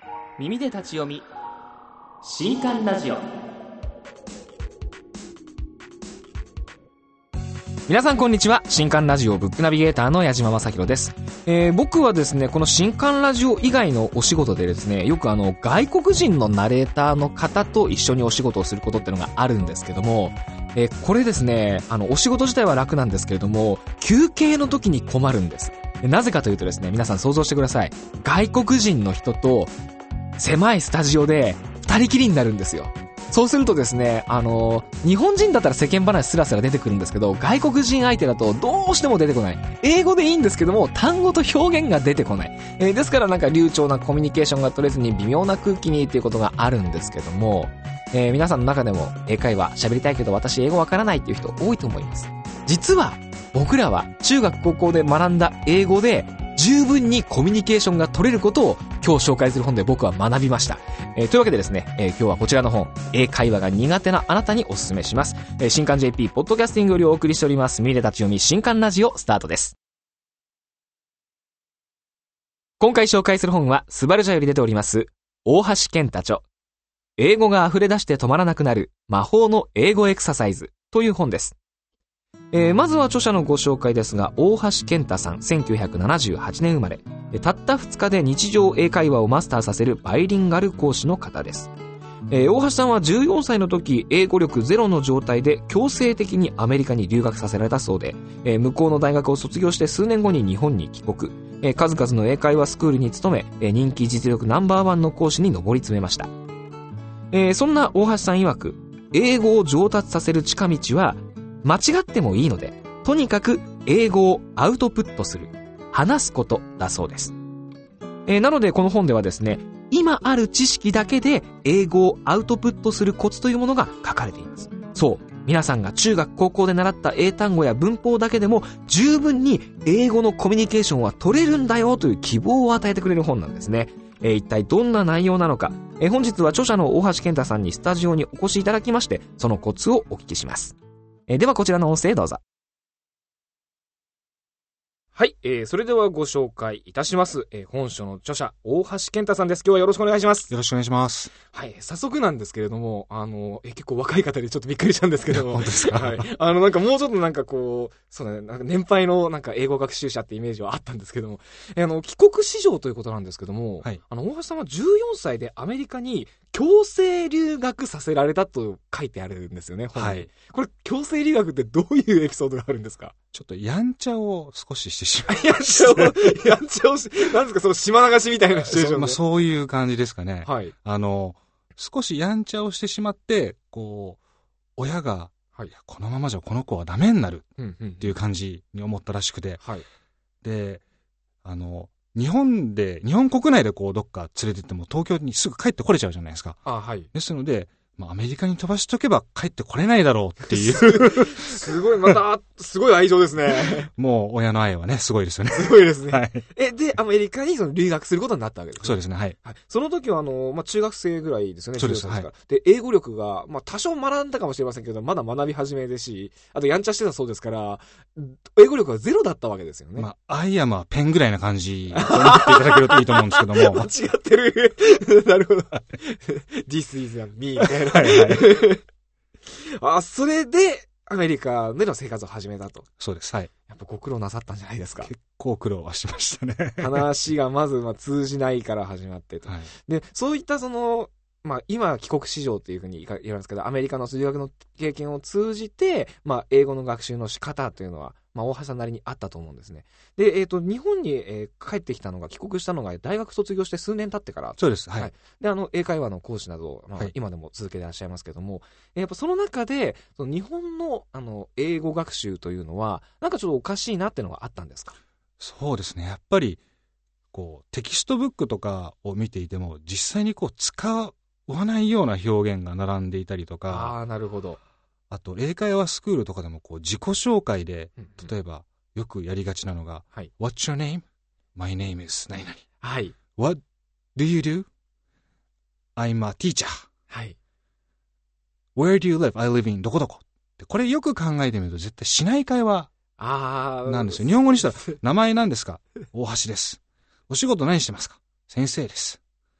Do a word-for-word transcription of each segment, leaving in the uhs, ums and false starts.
耳で立ち読み新刊ラジオ。皆さんこんにちは。新刊ラジオブックナビゲーターの矢島正宏です。えー、僕はですねこの新刊ラジオ以外のお仕事でですねよくあの外国人のナレーターの方と一緒にお仕事をすることっていうのがあるんですけども、えー、これですねあのお仕事自体は楽なんですけれども休憩の時に困るんです。なぜかというとですね皆さん想像してください。外国人の人と狭いスタジオで二人きりになるんですよ。そうするとですね、あのー、日本人だったら世間話スラスラ出てくるんですけど、外国人相手だとどうしても出てこない。英語でいいんですけども、単語と表現が出てこない。えー、ですからなんか流暢なコミュニケーションが取れずに微妙な空気にっていうことがあるんですけども、えー、皆さんの中でも英会話喋りたいけど私英語わからないっていう人多いと思います。実は僕らは中学高校で学んだ英語で十分にコミュニケーションが取れることを今日紹介する本で僕は学びました。えー、というわけでですね、えー、今日はこちらの本、英会話が苦手なあなたにお勧めします。えー、新刊 ジェーピー ポッドキャスティングよりお送りしております。耳で立ち読み新刊ラジオスタートです。今回紹介する本はスバルジャより出ております大橋健太著、英語が溢れ出して止まらなくなる魔法の英語エクササイズという本です。えー、まずは著者のご紹介ですが、大橋健太さん、せんきゅうひゃくななじゅうはちねん生まれ、たったふつかで日常英会話をマスターさせるバイリンガル講師の方です。えー、大橋さんはじゅうよんさいの時、英語力ゼロの状態で強制的にアメリカに留学させられたそうで、えー、向こうの大学を卒業して数年後に日本に帰国、えー、数々の英会話スクールに勤め、えー、人気実力ナンバーワンの講師に上り詰めました。えー、そんな大橋さん曰く、英語を上達させる近道は間違ってもいいので、とにかく英語をアウトプットする、話すことだそうです。えー、なのでこの本ではですね、今ある知識だけで英語をアウトプットするコツというものが書かれています。そう、皆さんが中学高校で習った英単語や文法だけでも十分に英語のコミュニケーションは取れるんだよという希望を与えてくれる本なんですね。えー、一体どんな内容なのか、えー、本日は著者の大橋健太さんにスタジオにお越しいただきまして、そのコツをお聞きします。えー、ではこちらの音声どうぞ。はい、えー、それではご紹介いたします、えー、本書の著者大橋健太さんです。今日はよろしくお願いします。 よろしくお願いします。 はい、早速なんですけれども、あの、えー、結構若い方でちょっとびっくりしたんですけども、 本当ですか。 はい、あのなんかもうちょっとなんかこう、そうね、なんか年配のなんか英語学習者ってイメージはあったんですけども、えー、あの帰国子女ということなんですけども、はい、あの大橋さんはじゅうよんさいでアメリカに強制留学させられたと書いてあるんですよね、本に。はい、これ強制留学ってどういうエピソードがあるんですか？ ちょっとやんちゃを少ししてしまう。 やんちゃを、やんちゃをし、なんですかその島流しみたいなシチュエーションで。 そう、まあ、そういう感じですかね。 はい。 あの、少しやんちゃをしてしまって、こう、親が、はい、このままじゃこの子はダメになるっていう感じに思ったらしくて、はい、で、あの、日本で、日本国内でこうどっか連れてっても東京にすぐ帰ってこれちゃうじゃないですか。 あ、はい。 ですので、まあ、アメリカに飛ばしとけば帰ってこれないだろうっていうすごい、また、すごい愛情ですね。 もう親の愛はね、すごいですよね。 すごいですね。 はい。 え、で、アメリカにその留学することになったわけですね。 そうですね、はい。 はい、その時は、あの、まあ、中学生ぐらいですよね、 そうです。 はい。で、英語力が、まあ、多少学んだかもしれませんけど、まだ学び始めですし、あとやんちゃしてたそうですから、英語力はゼロだったわけですよね。 まあ、アイアムはペンぐらいな感じと思っていただけるといいと思うんですけども。 間違ってる。なるほど。This is me みたいな。はいはい。あ、それで、アメリカでの生活を始めたと。 そうです。はい。 やっぱご苦労なさったんじゃないですか。 結構苦労はしましたね。 話がまずまあ通じないから始まってと。はい、で、そういったその、まあ今帰国子女っていうふうに言われますけど、アメリカの留学の経験を通じて、まあ英語の学習の仕方というのは、まあ大橋さんなりにあったと思うんですね。で、えっと、日本に、えー、帰ってきたのが、帰国したのが大学卒業して数年経ってから。 そうです。はい。はい、 で、あの、英会話の講師など、まあ、今でも続けていらっしゃいますけども、はい、やっぱその中で、その日本の、あの、英語学習というのは、なんかちょっとおかしいなっていうのがあったんですか？ そうですね。やっぱり、こう、テキストブックとかを見ていても、実際にこう、使わないような表現が並んでいたりとか。 ああ、なるほど。 あと、英会話スクールとかでも、こう、自己紹介で、うんうん、例えば、よくやりがちなのが、はい、What's your name? My name is 何々。 はい。 What do you do? I'm a teacher. はい。 Where do you live? I live in どこどこ。これよく考えてみると絶対しない会話なんですよ。日本語にしたら、名前なんですか？大橋です。お仕事何してますか？先生です。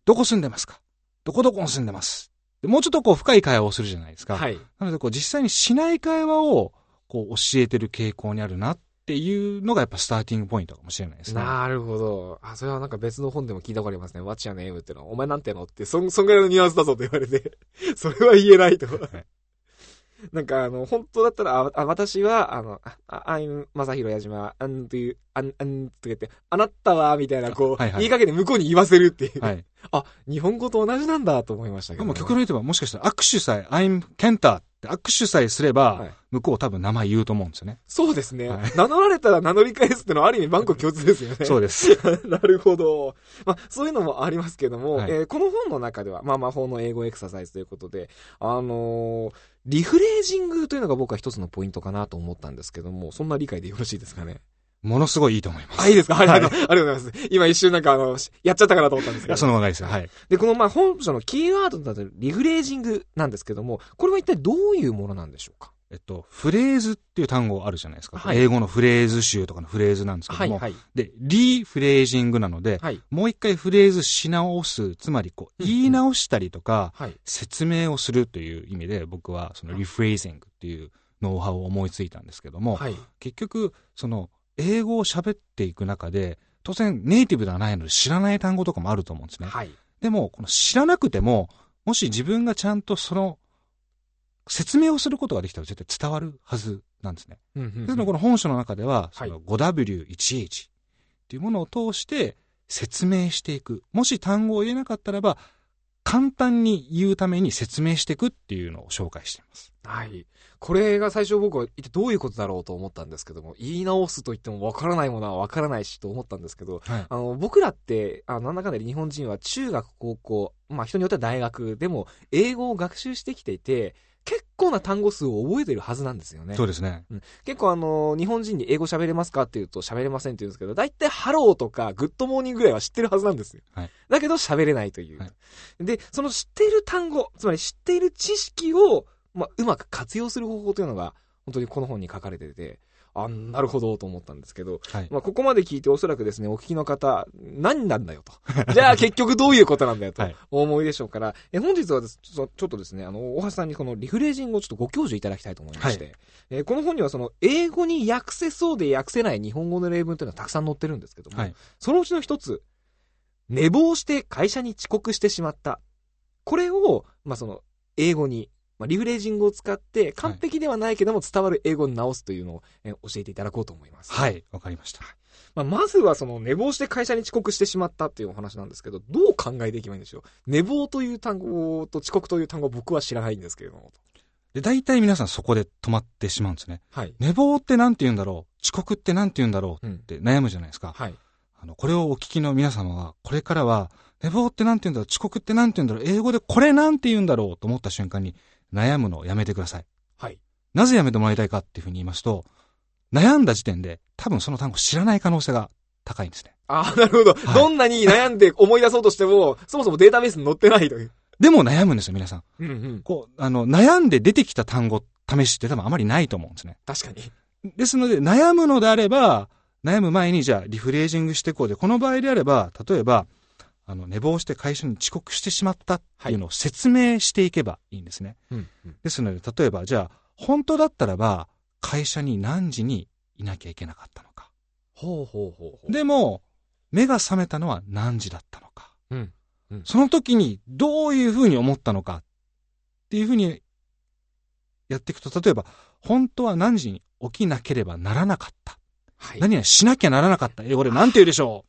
どこ住んでますか？どこどこに住んでます。でもうちょっとこう深い会話をするじゃないですか。 はい。 なのでこう実際にしない会話をこう教えてる傾向にあるなっていうのがやっぱスターティングポイントかもしれないですね。 なるほど。あ、それはなんか別の本でも聞いたことありますね。What's your name? ってのは、お前なんてのって、そん、そんぐらいのニュアンスだぞと言われて、それは言えないと。はいなんかあの、本当だったら、あ、私は、あの、あ、I'm 正宏矢島、あんという、あん、あんとか言って、あなたは、みたいな、こう、はいはい、言いかけて向こうに言わせるっていう。はい。あ、日本語と同じなんだと思いましたけど、ね。 でも極論言えば、もしかしたら握手さえ、I'm Kenta って握手さえすれば、はい、向こう多分名前言うと思うんですよね。 そうですね。はい、名乗られたら名乗り返すってのはある意味万国共通ですよね。 そうです。 なるほど。まあ、そういうのもありますけども、はい、えー、この本の中では、まあ、魔法の英語エクササイズということで、あのー、リフレージングというのが僕は一つのポイントかなと思ったんですけども、そんな理解でよろしいですかね。 ものすごいいいと思います。 あ、いいですか、はい、ありがとうございます。今一瞬なんかあの、やっちゃったかなと思ったんですけど。 いや、そのままですよ。はい。 で、このまあ本書のキーワードだとリフレージングなんですけども、これは一体どういうものなんでしょうか？ えっと、フレーズっていう単語あるじゃないですか。はい、英語のフレーズ集とかのフレーズなんですけども。はいはい、で、リフレージングなので、はい、もう一回フレーズし直す、つまりこう、言い直したりとか、うんうん、説明をするという意味で、僕はそのリフレージングっていうノウハウを思いついたんですけども、はい、結局、その、英語を喋っていく中で、当然ネイティブではないので知らない単語とかもあると思うんですね。はい、でも、この知らなくても、もし自分がちゃんとその、説明をすることができたら絶対伝わるはずなんですね。うんうんうん、ですのでこの本書の中では、その ファイブダブリューワンエイチ っていうものを通して説明していく。もし単語を言えなかったらば、簡単に言うために説明していくっていうのを紹介しています。 はい。これが最初僕は一体どういうことだろうと思ったんですけども、言い直すと言っても分からないものは分からないしと思ったんですけど、はい、あの僕らってあなんだかんだで日本人は中学高校、まあ人によっては大学でも英語を学習してきていて、結構な単語数を覚えてるはずなんですよね。 そうですね。 うん、結構あの、日本人に英語喋れますかって言うと喋れませんって言うんですけど、だいたいハローとかグッドモーニングぐらいは知ってるはずなんですよ。はい、だけど喋れないという、はい。で、その知っている単語、つまり知っている知識を、まあ、うまく活用する方法というのが、本当にこの本に書かれてて、あ、なるほどと思ったんですけど、はい、まあここまで聞いておそらくですね、お聞きの方、何なんだよと。じゃあ結局どういうことなんだよと、お思いでしょうから、え本日はですちょっとですね、あの、大橋さんにこのリフレージングをちょっとご教授いただきたいと思いまして、はい、えこの本にはその英語に訳せそうで訳せない日本語の例文というのはたくさん載ってるんですけども、はい、そのうちの一つ、寝坊して会社に遅刻してしまった。これを、まあその、英語に、まあ、リフレージングを使って完璧ではないけども伝わる英語に直すというのを、えー、教えていただこうと思います。 はい、わかりました。 まあ、まずはその寝坊して会社に遅刻してしまったっていうお話なんですけど、どう考えていけばいいんでしょう。寝坊という単語と遅刻という単語僕は知らないんですけれども。 で、大体皆さんそこで止まってしまうんですね。はい。寝坊ってなんて言うんだろう、遅刻ってなんて言うんだろうって悩むじゃないですか。うん、はい。あの、これをお聞きの皆様は、これからは、寝坊ってなんて言うんだろう、遅刻ってなんて言うんだろう、英語でこれなんて言うんだろうと思った瞬間に、悩むのをやめてください。はい。なぜやめてもらいたいかっていうふうに言いますと、悩んだ時点で多分その単語知らない可能性が高いんですね。 ああ、なるほど、はい。どんなに悩んで思い出そうとしても、そもそもデータベースに載ってないという。 でも悩むんですよ、皆さん。 うんうん。 こう、あの、悩んで出てきた単語、試しって多分あまりないと思うんですね。 確かに。 ですので、悩むのであれば、悩む前にじゃあリフレージングしていこうで、この場合であれば、例えば、あの、寝坊して会社に遅刻してしまったっていうのを説明していけばいいんですね。はい、ですので、例えば、じゃあ、本当だったらば、会社に何時にいなきゃいけなかったのか。 ほうほうほうほう。 でも、目が覚めたのは何時だったのか。 うんうん、 その時にどういうふうに思ったのかっていうふうにやっていくと、例えば、本当は何時に起きなければならなかった。はい、何々しなきゃならなかった。英語で何て言うでしょう。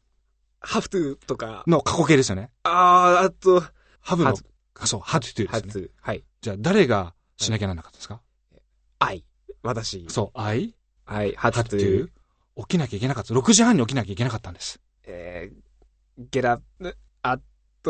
have to とか。 の過去形ですよね。 ああ、あと、 have の、そう、had to ですね。 have to。はい。 じゃあ、誰がしなきゃならなかったんですか？ I。私。 そう、I。 I had to。 起きなきゃいけなかった。ろくじはんに起きなきゃいけなかったんです。 えー、get up at、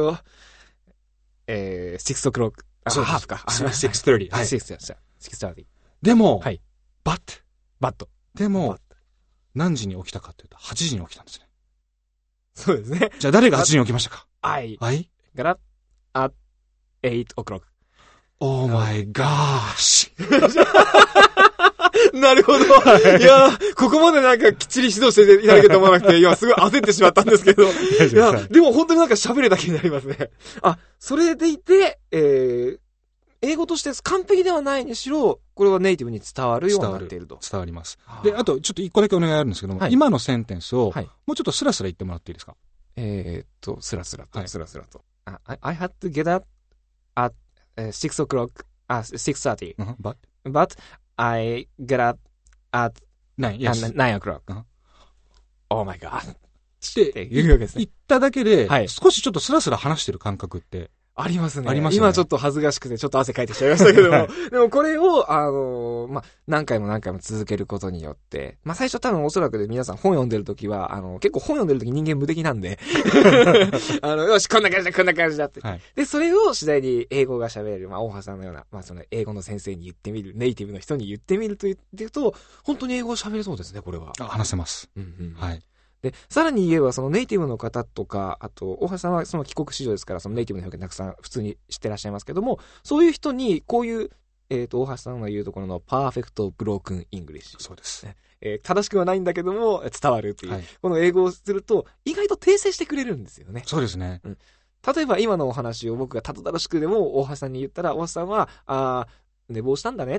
えー、six o'clock。 そう、 ハーフか。 six thirty。 はい。six thirty。 でも、 はい。 but。 but。 でも、何時に起きたかっていうと、はちじに起きたんですね。 そうですね。 じゃあ誰がはちじに起きましたか？ I I got up at eight o'clock. Oh my gosh. なるほど。いやー、ここまでなんかきっちり指導していただけると思わなくて、今すごい焦ってしまったんですけど。いや、でも本当になんか喋るだけになりますね。あ、それでいて、えー、英語として完璧ではないにしろ、これはネイティブに伝わるようになっていると。 伝わります。で、あと、ちょっと一個だけお願いあるんですけども、はい、今のセンテンスを、もうちょっとスラスラ言ってもらっていいですか？ えーっと、スラスラと、はい、スラスラと。I, I had to get up at six o'clock, uh, six thirty.、Uh-huh. But? But I get up at nine, yes. nine o'clock.、Uh-huh. Oh my god. って言うわけですね。言っただけで、はい、少しちょっとスラスラ話してる感覚って、 ありますね。 ありますね。 今ちょっと恥ずかしくてちょっと汗かいてきちゃいましたけども。でもこれを、あのー、まあ、何回も何回も続けることによって、まあ、最初多分おそらくで皆さん本読んでるときは、あの、結構本読んでるとき人間無敵なんで、あの、よし、こんな感じだ、こんな感じだって。はい、で、それを次第に英語が喋れる、まあ、大橋さんのような、まあ、その英語の先生に言ってみる、ネイティブの人に言ってみると言っていくと、本当に英語を喋れそうですね、これは。 あ、話せます。 うんうん。 はい。 で、さらに言えば、そのネイティブの方とか、あと、大橋さんはその帰国子女ですから、そのネイティブの表現たくさん普通に知ってらっしゃいますけども、そういう人に、こういう、えっと、大橋さんが言うところのパーフェクトブロークンイングリッシュ。 そうです。 えー、正しくはないんだけども、伝わるっていう、はい、この英語をすると、意外と訂正してくれるんですよね。 そうですね。 うん。例えば、今のお話を僕がたどたどしくでも、大橋さんに言ったら、大橋さんは、あー、寝坊したんだねって。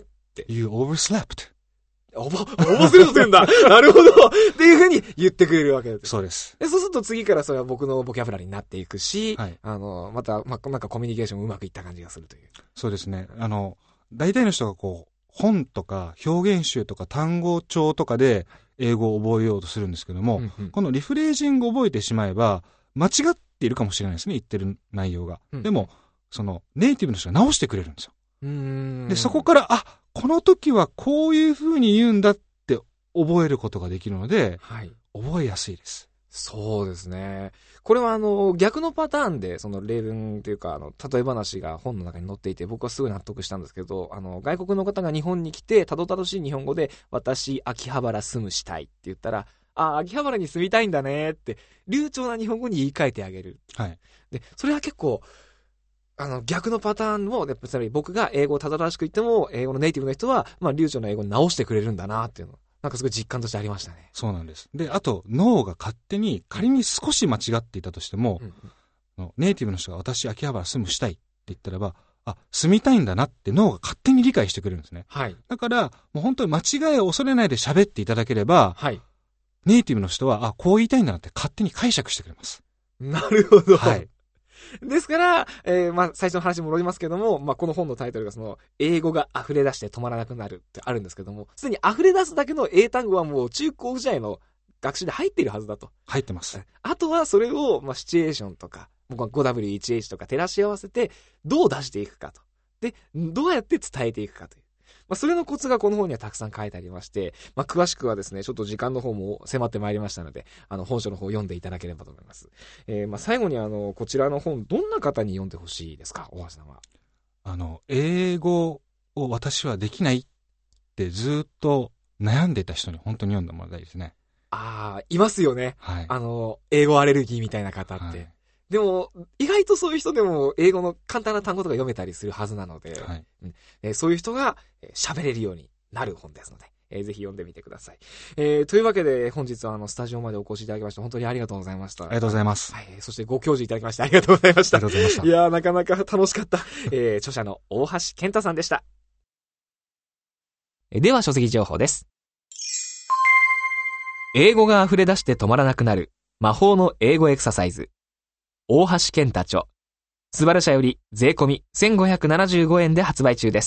You overslept. おぼ、おぼすると言うんだ。なるほど。っていうふうに言ってくれるわけです。 そうです。 で、そうすると次からそれは僕のボキャブラリーになっていくし、 はい、 あの、また、まあ、なんかコミュニケーションもうまくいった感じがするという。 そうですね。あの、大体の人がこう、本とか表現集とか単語帳とかで英語を覚えようとするんですけども、うんうん、このリフレージングを覚えてしまえば、間違っているかもしれないですね、言ってる内容が。うん、でも、その、ネイティブの人が直してくれるんですよ。 うーんで、そこから、あ、この時はこういう風に言うんだって覚えることができるので、はい、覚えやすいです。 そうですね。これはあの、逆のパターンで、その例文というか、あの、例え話が本の中に載っていて、僕はすごい納得したんですけど、あの、外国の方が日本に来て、たどたどしい日本語で、私、秋葉原住むしたいって言ったら、あ、秋葉原に住みたいんだねって、流暢な日本語に言い換えてあげる。 はい。 で、それは結構、あの、逆のパターンを、つまり僕が英語をたどたどしく言っても、英語のネイティブの人は、まあ、流暢な英語に直してくれるんだなっていうの。なんかすごい実感としてありましたね。 そうなんです。で、あと、脳が勝手に、仮に少し間違っていたとしても、うんうん、ネイティブの人が私、秋葉原住むしたいって言ったらば、あ、住みたいんだなって脳が勝手に理解してくれるんですね。 はい。 だから、もう本当に間違いを恐れないで喋っていただければ、 はい。 ネイティブの人は、あ、こう言いたいんだなって勝手に解釈してくれます。 なるほど。 はい。 ですから、えー、まあ、最初の話に戻りますけども、まあ、この本のタイトルがその、英語が溢れ出して止まらなくなるってあるんですけども、すでに溢れ出すだけの英単語はもう中高時代の学習で入っているはずだと。 入ってます。 あとはそれを、まあ、シチュエーションとか、ごダブリューワンエイチ とか照らし合わせて、どう出していくかと。で、どうやって伝えていくかという。まあ、それのコツがこの本にはたくさん書いてありまして、まあ、詳しくはですね、ちょっと時間の方も迫ってまいりましたので、あの、本書の方を読んでいただければと思います。えー、まあ、最後にあの、こちらの本、どんな方に読んでほしいですか、大橋さんは。 あの、英語を私はできないってずっと悩んでいた人に本当に読んでもらいたいですね。 ああ、いますよね。 はい。 あの、英語アレルギーみたいな方って。はい、でも、意外とそういう人でも英語の簡単な単語とか読めたりするはずなので、はい、えー、そういう人が喋れるようになる本ですので、えー、ぜひ読んでみてください。えー、というわけで本日はあのスタジオまでお越しいただきまして本当にありがとうございました。 ありがとうございます。 はい、そしてご教示いただきましてありがとうございました。 ありがとうございました。 いやーなかなか楽しかった。えー、著者の大橋健太さんでした。では書籍情報です。英語が溢れ出して止まらなくなる魔法の英語エクササイズ。大橋健太著。スバル社より税込みせんごひゃくななじゅうごえんで発売中です。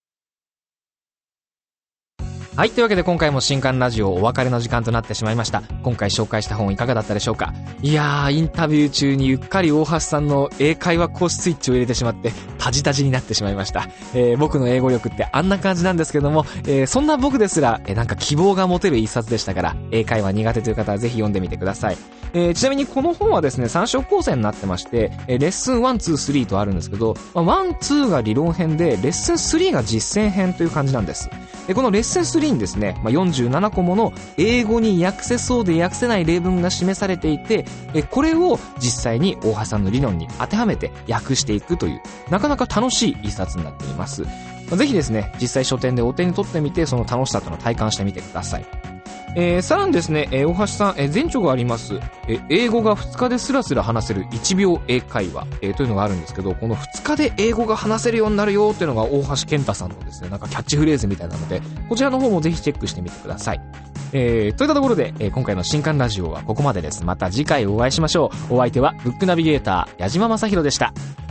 はい、というわけで今回も新刊ラジオお別れの時間となってしまいました。今回紹介した本いかがだったでしょうか。いやー、インタビュー中にゆっかり大橋さんの英会話講師スイッチを入れてしまってタジタジになってしまいました。えー、僕の英語力ってあんな感じなんですけども、えー、そんな僕ですら、えー、なんか希望が持てる一冊でしたから、英会話苦手という方はぜひ読んでみてください。えー、ちなみにこの本はですね、さん章構成になってまして、えー、レッスンいち、に、さんとあるんですけど、まあ、いち、にが理論編で、レッスンさんが実践編という感じなんです。でこのレッスンさんにですね、まあ、よんじゅうななこもの英語に訳せそうで訳せない例文が示されていて、えこれを実際に大橋さんの理論に当てはめて訳していくという、なかなか楽しい一冊になっています。 ぜひですね、実際書店でお手に取ってみて、その楽しさというのを体感してみてください。えー、さらにですね、えー、大橋さん、えー、前著があります、えー、英語がふつかですらすら話せるいちびょう英会話、えー、というのがあるんですけど、このふつかで英語が話せるようになるよというのが大橋健太さんのですね、なんかキャッチフレーズみたいなので、こちらの方もぜひチェックしてみてください。えー、といったところで、えー、今回の新刊ラジオはここまでです。また次回お会いしましょう。お相手はブックナビゲーター矢島正宏でした。